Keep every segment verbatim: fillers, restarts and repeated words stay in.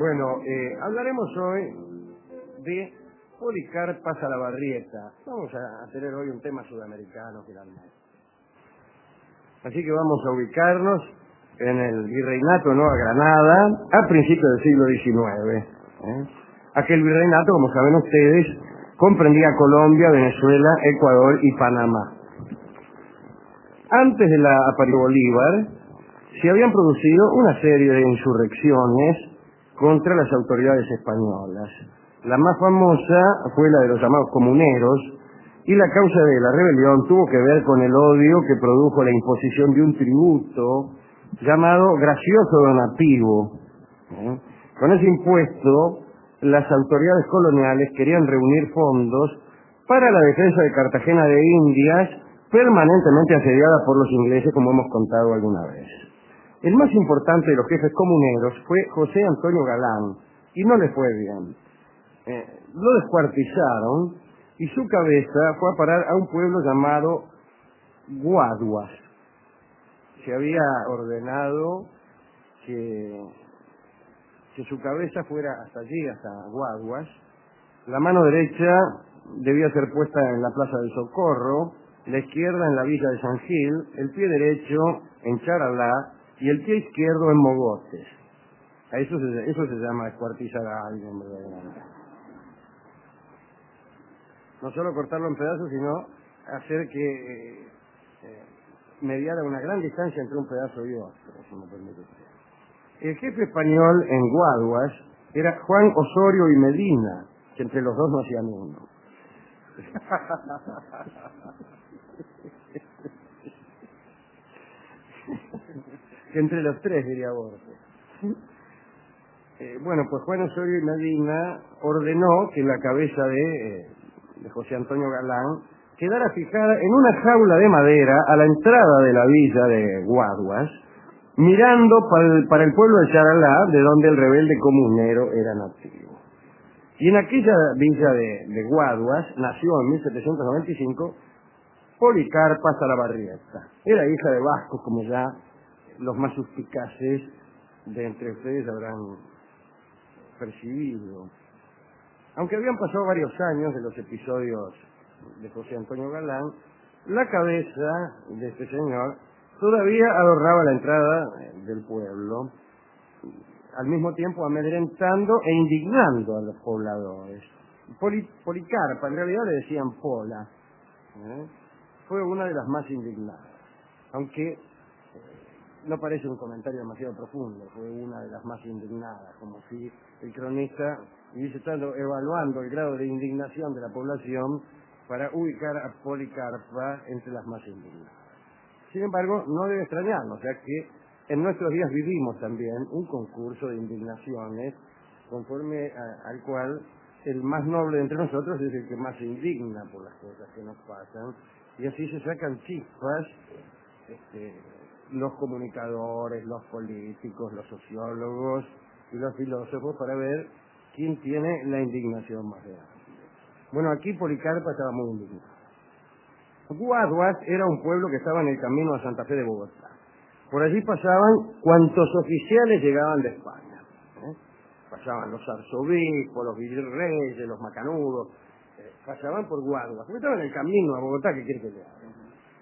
Bueno, eh, hablaremos hoy de Policarpa Salabarrieta. Vamos a tener hoy un tema sudamericano finalmente. Así que vamos a ubicarnos en el virreinato de Nueva Granada a principios del siglo diecinueve. ¿eh? Aquel virreinato, como saben ustedes, comprendía Colombia, Venezuela, Ecuador y Panamá. Antes de la aparición de Bolívar, se habían producido una serie de insurrecciones contra las autoridades españolas. La más famosa fue la de los llamados comuneros, y la causa de la rebelión tuvo que ver con el odio que produjo la imposición de un tributo llamado gracioso donativo. ¿eh? Con ese impuesto, las autoridades coloniales querían reunir fondos para la defensa de Cartagena de Indias, permanentemente asediada por los ingleses, como hemos contado alguna vez. El más importante de los jefes comuneros fue José Antonio Galán, y no le fue bien. Eh, lo descuartizaron y su cabeza fue a parar a un pueblo llamado Guaduas. Se había ordenado que, que su cabeza fuera hasta allí, hasta Guaduas. La mano derecha debía ser puesta en la Plaza del Socorro, la izquierda en la Villa de San Gil, el pie derecho en Charalá y el pie izquierdo en Mogotes. A eso se, eso se llama descuartizar a alguien, verdaderamente. No solo cortarlo en pedazos, sino hacer que eh, eh, mediara una gran distancia entre un pedazo y otro, si me permite usted. El jefe español en Guaduas era Juan Osorio y Medina, que entre los dos no hacían uno. Que entre los tres, diría Borges. Eh, bueno, pues Juan Osorio y Medina ordenó que la cabeza de, eh, de José Antonio Galán quedara fijada en una jaula de madera a la entrada de la villa de Guaduas, mirando para el, para el pueblo de Charalá, de donde el rebelde comunero era nativo. Y en aquella villa de, de Guaduas nació en mil setecientos noventa y cinco Policarpa Salabarrieta. Era hija de vascos, como ya los más suspicaces de entre ustedes habrán percibido. Aunque habían pasado varios años de los episodios de José Antonio Galán, la cabeza de este señor todavía adornaba la entrada del pueblo, al mismo tiempo amedrentando e indignando a los pobladores. Poli, Policarpa, en realidad le decían Pola, ¿eh? fue una de las más indignadas, aunque eh, no parece un comentario demasiado profundo, fue una de las más indignadas, como si el cronista hubiese estado evaluando el grado de indignación de la población para ubicar a Policarpa entre las más indignadas. Sin embargo, no debe extrañarnos, ya que en nuestros días vivimos también un concurso de indignaciones, conforme a, al cual el más noble de entre nosotros es el que más se indigna por las cosas que nos pasan, y así se sacan chispas este, los comunicadores, los políticos, los sociólogos y los filósofos para ver quién tiene la indignación más grande. Bueno, aquí Policarpa estaba muy indignado. Guaduas era un pueblo que estaba en el camino a Santa Fe de Bogotá. Por allí pasaban cuantos oficiales llegaban de España. ¿eh? Pasaban los arzobispos, los virreyes, los macanudos, eh, pasaban por Guaduas, porque estaban en el camino a Bogotá, ¿qué quiere que le haga?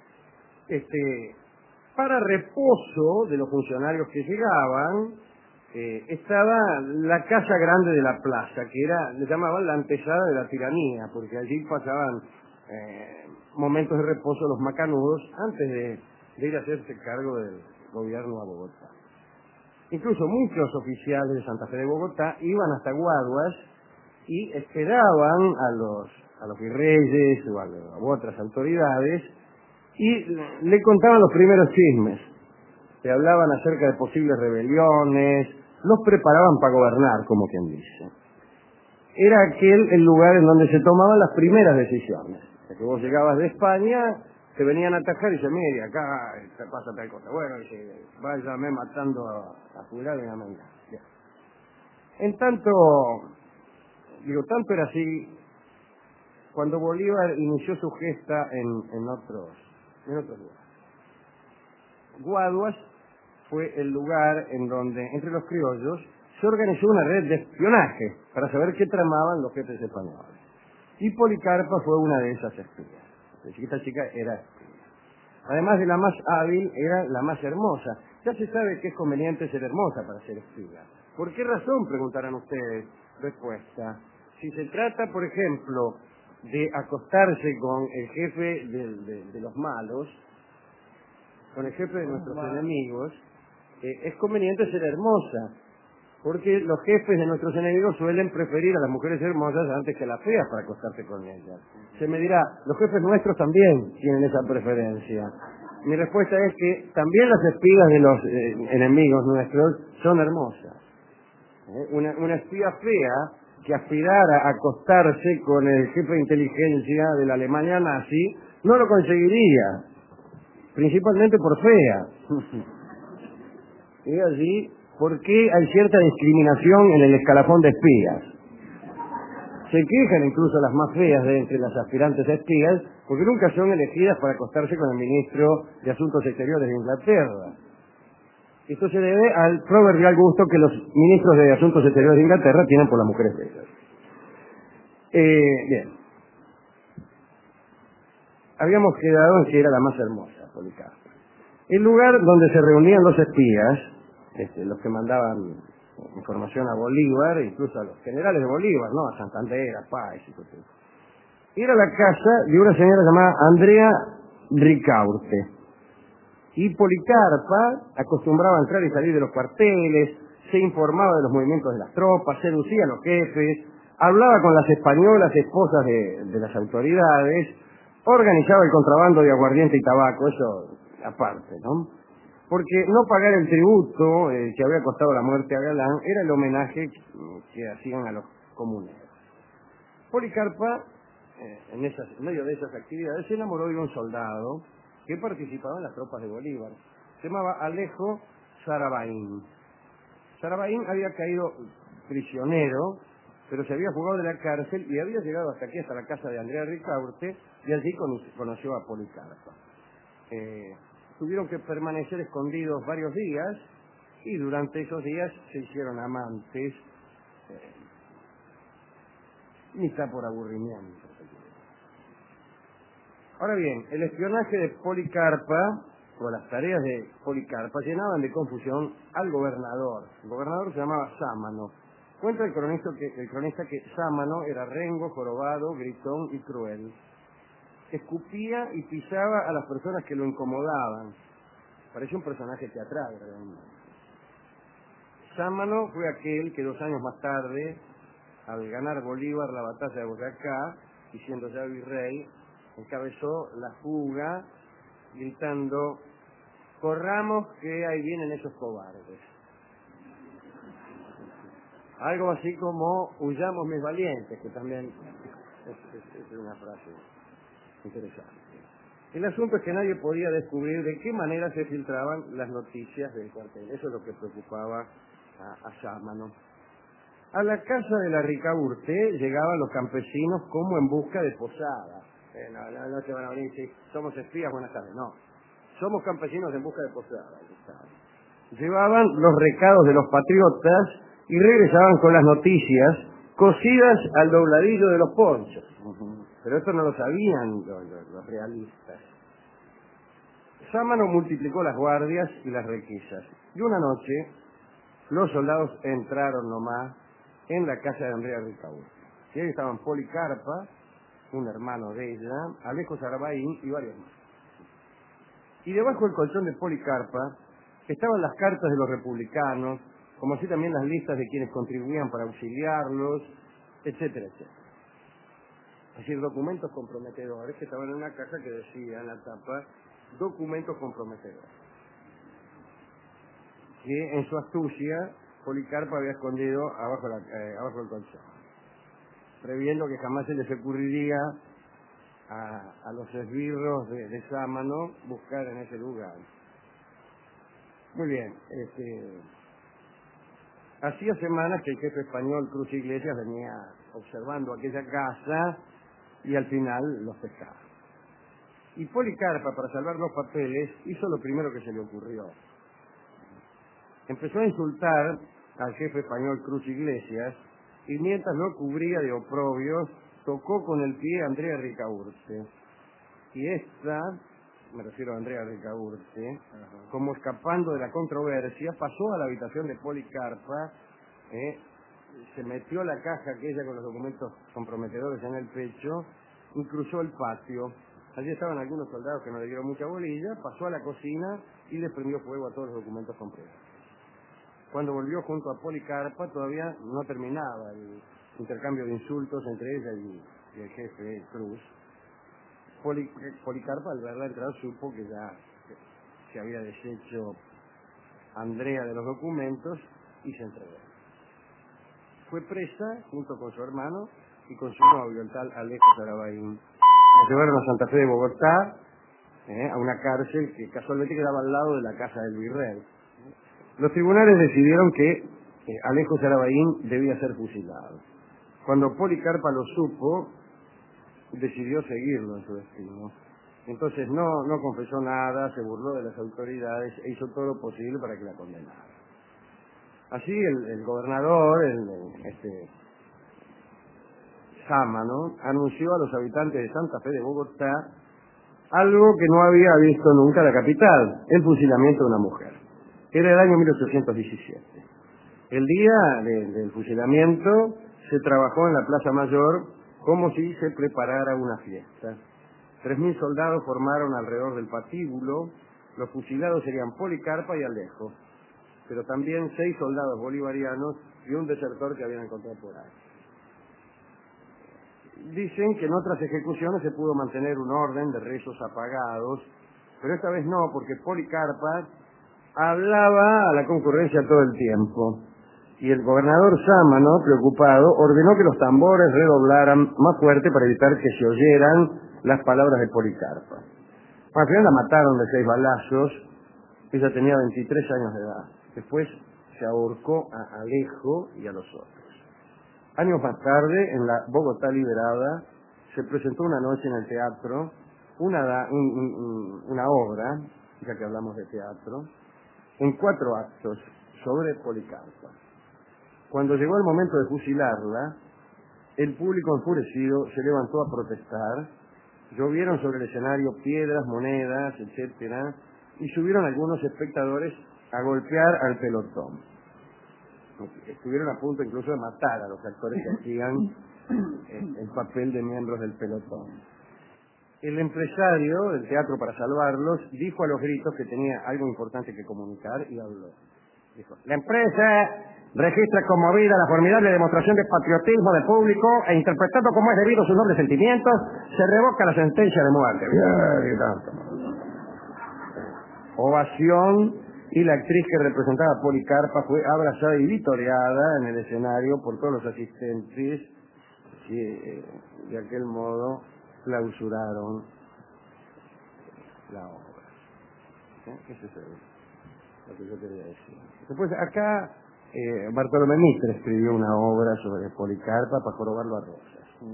Este, para reposo de los funcionarios que llegaban, eh, estaba la casa grande de la plaza, que era, le llamaban la antesala de la tiranía, porque allí pasaban eh, momentos de reposo los macanudos antes de, de ir a hacerse cargo del gobierno a Bogotá. Incluso muchos oficiales de Santa Fe de Bogotá iban hasta Guaduas y esperaban a los, a los virreyes o a, a otras autoridades y le contaban los primeros chismes. Le hablaban acerca de posibles rebeliones, los preparaban para gobernar, como quien dice. Era aquel el lugar en donde se tomaban las primeras decisiones. O sea, que vos llegabas de España, te venían a atajar y dice, mire, acá te pasa tal cosa. Bueno, dice, váyame matando a, a fulano y a mengano. En tanto, digo, tanto era así, cuando Bolívar inició su gesta en, en otros, en otros lugares. Guaduas fue el lugar en donde, entre los criollos, se organizó una red de espionaje para saber qué tramaban los jefes españoles. Y Policarpa fue una de esas espías. Es decir, esta chica era espía. Además de la más hábil, era la más hermosa. Ya se sabe que es conveniente ser hermosa para ser espía. ¿Por qué razón?, preguntarán ustedes. Respuesta: si se trata, por ejemplo, de acostarse con el jefe de, de, de los malos, con el jefe de nuestros enemigos, eh, es conveniente ser hermosa, porque los jefes de nuestros enemigos suelen preferir a las mujeres hermosas antes que a las feas para acostarse con ellas. Se me dirá, los jefes nuestros también tienen esa preferencia. Mi respuesta es que también las espías de los eh, enemigos nuestros son hermosas. ¿Eh? Una, una espía fea que aspirara a acostarse con el jefe de inteligencia de la Alemania nazi no lo conseguiría, principalmente por fea. Y allí, ¿por qué hay cierta discriminación en el escalafón de espías? Se quejan incluso las más feas de entre las aspirantes a espías porque nunca son elegidas para acostarse con el ministro de Asuntos Exteriores de Inglaterra. Esto se debe al proverbial gusto que los ministros de Asuntos Exteriores de Inglaterra tienen por las mujeres bellas. Eh, bien. Habíamos quedado en que era la más hermosa, Policarpa. El lugar donde se reunían los espías, este, los que mandaban información a Bolívar, incluso a los generales de Bolívar, ¿no? A Santander, a Páez y todo eso, era la casa de una señora llamada Andrea Ricaurte. Y Policarpa acostumbraba a entrar y salir de los cuarteles, se informaba de los movimientos de las tropas, seducía a los jefes, hablaba con las españolas esposas de, de las autoridades, organizaba el contrabando de aguardiente y tabaco, eso aparte, ¿no? Porque no pagar el tributo eh, que había costado la muerte a Galán era el homenaje que, que hacían a los comuneros. Policarpa, eh, en, esas, en medio de esas actividades, se enamoró de un soldado que participaba en las tropas de Bolívar. Se llamaba Alejo Sarabaín. Sarabaín había caído prisionero, pero se había fugado de la cárcel y había llegado hasta aquí, hasta la casa de Andrea Ricaurte, y allí conoció a Policarpa. Eh, tuvieron que permanecer escondidos varios días, y durante esos días se hicieron amantes, eh, quizá por aburrimiento. Ahora bien, el espionaje de Policarpa, o las tareas de Policarpa, llenaban de confusión al gobernador. El gobernador se llamaba Sámano. Cuenta el cronista que, el cronista que Sámano era rengo, jorobado, gritón y cruel. Escupía y pisaba a las personas que lo incomodaban. Parecía un personaje teatral, realmente. Sámano fue aquel que dos años más tarde, al ganar Bolívar la batalla de Boyacá, y siendo ya virrey, encabezó la fuga gritando: corramos que ahí vienen esos cobardes. Algo así como huyamos mis valientes, que también es, es, es una frase interesante. El asunto es que nadie podía descubrir de qué manera se filtraban las noticias del cuartel. Eso es lo que preocupaba a, a Sámano. A la casa de la Ricaurte llegaban los campesinos como en busca de posadas. Eh, no, no, no se van a venir si somos espías, buenas tardes. No, somos campesinos en busca de posadas. Llevaban los recados de los patriotas y regresaban con las noticias cosidas al dobladillo de los ponchos. Uh-huh. Pero esto no lo sabían los, los, los realistas. Sámano multiplicó las guardias y las requisas. Y una noche los soldados entraron nomás en la casa de Andrea Ricaurte. Y ahí estaban Policarpa, un hermano de ella, Alejo Sarabaín y varios más. Y debajo del colchón de Policarpa estaban las cartas de los republicanos, como así también las listas de quienes contribuían para auxiliarlos, etcétera, etcétera. Es decir, documentos comprometedores que estaban en una caja que decía en la tapa, documentos comprometedores. Que en su astucia, Policarpa había escondido abajo, la, eh, abajo del colchón, previendo que jamás se les ocurriría a, a los esbirros de, de Sámano buscar en ese lugar. Muy bien, este, hacía semanas que el jefe español Cruz Iglesias venía observando aquella casa y al final los pescaba. Y Policarpa, para salvar los papeles, hizo lo primero que se le ocurrió. Empezó a insultar al jefe español Cruz Iglesias, y mientras lo cubría de oprobios, tocó con el pie a Andrea Ricaurte. Y esta, me refiero a Andrea Ricaurte, uh-huh. como escapando de la controversia, pasó a la habitación de Policarpa, eh, se metió la caja aquella con los documentos comprometedores en el pecho y cruzó el patio. Allí estaban algunos soldados que no le dieron mucha bolilla, pasó a la cocina y le prendió fuego a todos los documentos comprobados. Cuando volvió junto a Policarpa todavía no terminaba el intercambio de insultos entre ella y, y el jefe Cruz. Poli, Policarpa al verla entrar supo que ya se, se había deshecho Andrea de los documentos y se entregó. Fue presa junto con su hermano y con su novio, el tal Alejo Sarabaín. La llevaron a Santa Fe de Bogotá, eh, a una cárcel que casualmente quedaba al lado de la casa del virrey. Los tribunales decidieron que eh, Alejo Sarabaín debía ser fusilado. Cuando Policarpa lo supo, decidió seguirlo en su destino. Entonces no, no confesó nada, se burló de las autoridades e hizo todo lo posible para que la condenaran. Así el, el gobernador, el, este, Sámano, anunció a los habitantes de Santa Fe de Bogotá algo que no había visto nunca la capital, el fusilamiento de una mujer. Era el año mil ochocientos diecisiete. El día de, del fusilamiento se trabajó en la Plaza Mayor como si se preparara una fiesta. Tres mil soldados formaron alrededor del patíbulo. Los fusilados serían Policarpa y Alejo, pero también seis soldados bolivarianos y un desertor que habían encontrado por ahí. Dicen que en otras ejecuciones se pudo mantener un orden de rezos apagados, pero esta vez no, porque Policarpa hablaba a la concurrencia todo el tiempo. Y el gobernador Sámano, preocupado, ordenó que los tambores redoblaran más fuerte para evitar que se oyeran las palabras de Policarpa. Al final la mataron de seis balazos. Ella tenía veintitrés años de edad. Después se ahorcó a Alejo y a los otros. Años más tarde, en la Bogotá liberada, se presentó una noche en el teatro una, un, un, una obra, ya que hablamos de teatro, en cuatro actos sobre Policarpa. Cuando llegó el momento de fusilarla, el público enfurecido se levantó a protestar, llovieron sobre el escenario piedras, monedas, etcétera, y subieron algunos espectadores a golpear al pelotón. Estuvieron a punto incluso de matar a los actores que hacían el, el papel de miembros del pelotón. El empresario del teatro, para salvarlos, dijo a los gritos que tenía algo importante que comunicar y habló. Dijo: la empresa registra conmovida la formidable demostración de patriotismo del público e, interpretando como es debido sus nobles sentimientos, se revoca la sentencia de muerte. Bien, y tanto. Ovación. Y la actriz que representaba a Policarpa fue abrazada y vitoreada en el escenario por todos los asistentes que de aquel modo clausuraron la obra. ¿Eh? Eso es lo que yo quería decir. Después acá eh, Bartolomé Mitre escribió una obra sobre Policarpa para jorobarlo a Rosas.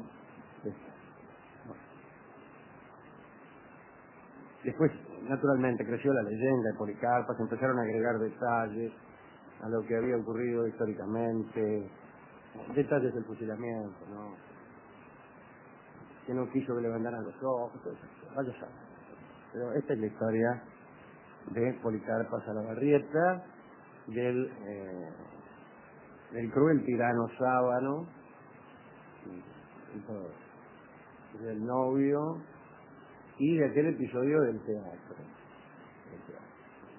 Después, naturalmente, creció la leyenda de Policarpa, se empezaron a agregar detalles a lo que había ocurrido históricamente, detalles del fusilamiento, ¿no? Que no quiso que le vendaran los ojos, vaya a saber. Pero esta es la historia de Policarpa Salabarrieta, del, eh, del cruel tirano Sábano, y, y todo eso, del novio, y de aquel episodio del teatro. Del teatro.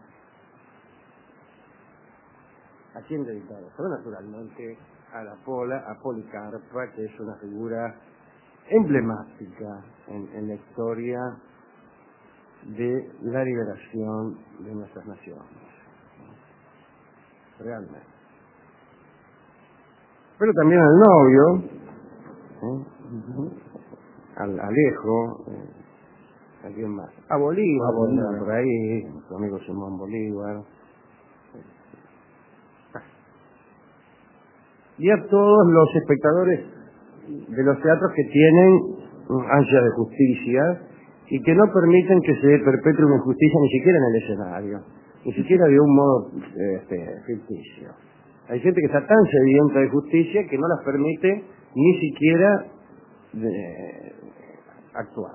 ¿A quién dedicado? Pero naturalmente a la Pola, a Policarpa, que es una figura emblemática en, en la historia de la liberación de nuestras naciones. Realmente. Pero también al novio, ¿eh? al Alejo, eh, ¿a quién más? A Bolívar, a Bolívar. Por ahí, nuestro amigo Simón Bolívar. Y a todos los espectadores de los teatros que tienen ansia de justicia y que no permiten que se perpetúe una injusticia ni siquiera en el escenario, ni siquiera de un modo este, ficticio. Hay gente que está tan sedienta de justicia que no las permite ni siquiera de, actuar.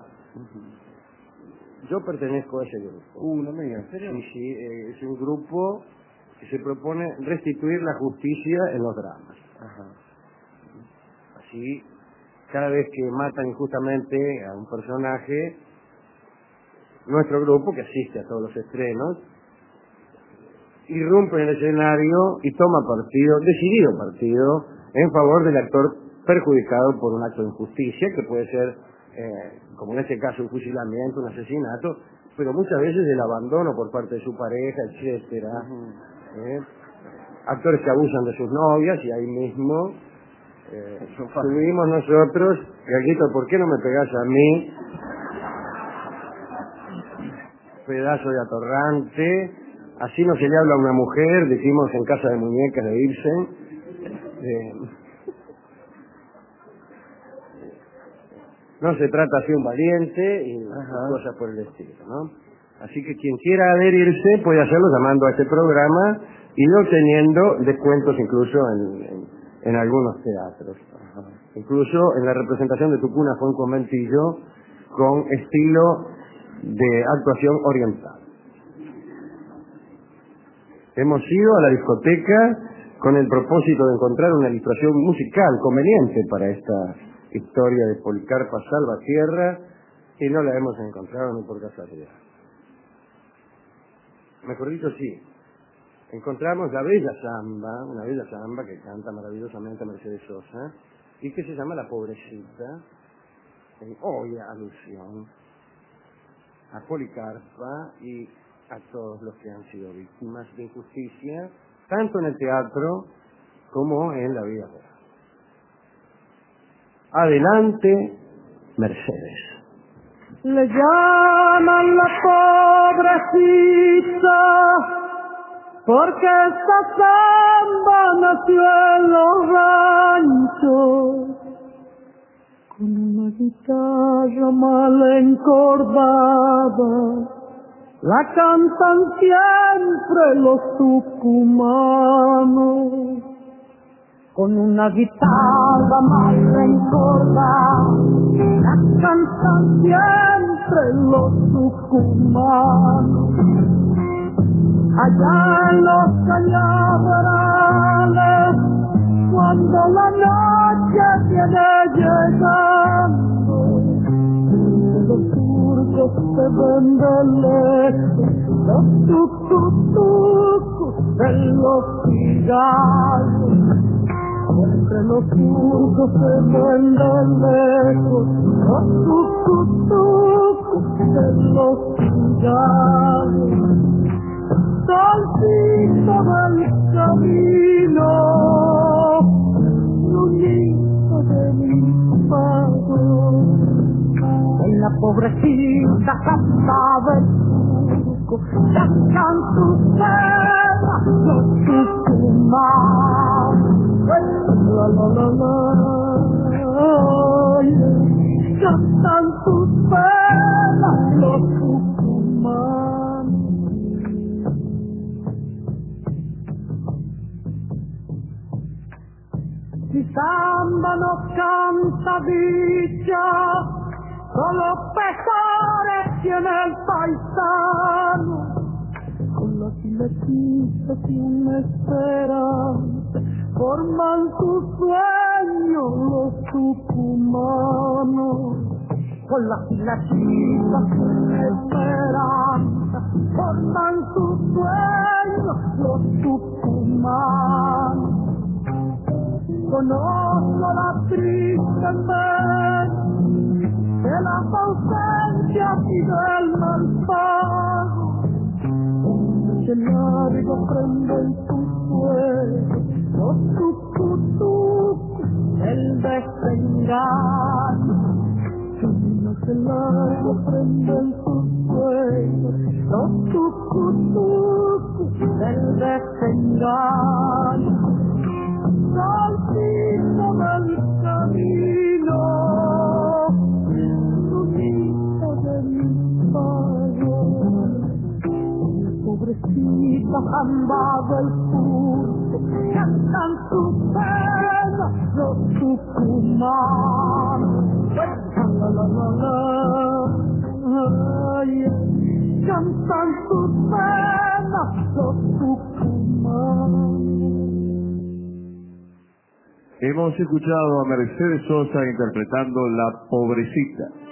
Yo pertenezco a ese grupo. Uh, no me digas, ¿en serio? Sí, sí, eh, es un grupo que se propone restituir la justicia en los dramas. Ajá. Así, cada vez que matan injustamente a un personaje, nuestro grupo, que asiste a todos los estrenos, irrumpe en el escenario y toma partido, decidido partido, en favor del actor perjudicado por un acto de injusticia, que puede ser, eh, como en este caso, un fusilamiento, un asesinato, pero muchas veces el abandono por parte de su pareja, etcétera. Uh-huh. ¿eh? Actores que abusan de sus novias y ahí mismo eh, subimos nosotros, Gaguito, ¿por qué no me pegás a mí? Pedazo de atorrante. Así no se le habla a una mujer, decimos en Casa de Muñecas de Ibsen. Eh, no se trata así un valiente y Ajá. cosas por el estilo, ¿no? Así que quien quiera adherirse puede hacerlo llamando a este programa y obteniendo descuentos incluso en, en, en algunos teatros. Ajá. Incluso en la representación de Tucuna fue un conventillo con estilo de actuación oriental. Hemos ido a la discoteca con el propósito de encontrar una ilustración musical conveniente para esta historia de Policarpa Salvatierra y no la hemos encontrado ni por casualidad. Mejor dicho, sí. Encontramos la bella samba, una bella samba que canta maravillosamente Mercedes Sosa y que se llama La Pobrecita, en obvia alusión a Policarpa y a todos los que han sido víctimas de injusticia, tanto en el teatro como en la vida real. Adelante, Mercedes. Le llaman la pobrecita porque esta samba nació en los ranchos con una guitarra mal encordada. La cantan siempre los tucumanos, con una guitarra mal encordada. La cantan siempre los tucumanos. Allá en los cañaverales, cuando la noche viene llegando, los turcos se ven de lejos, los tucutucos en los cigarros. Entre los turcos se ven de lejos, los tucutucos en los cigarros. Solcito del camino, lunito de mi pago. En la pobrecita cantaba el turco, cantan sus perras los tucumanos. La la la la, cantan sus perras los tucumanos. Mi samba no canta dicha, solo pesares tiene el paisano, con las flechitas y una esperanza, forman su sueño los tucumanos. Con las flechitas y una esperanza, forman su sueño los tucumanos. Conozco la triste vez de las ausencias y del mal pago. Que largo prenden sus fuegos los tucutucos, el desengaño. Que largo prenden sus fuegos los tucutucos, el desengaño. Solcito del camino, lunita de mi pago. Pobrecita andaba el turco, cantan su pena los tucumanos. La, la, la, la, ay, cantan su pena los tucumanos. Hemos escuchado a Mercedes Sosa interpretando La Pobrecita.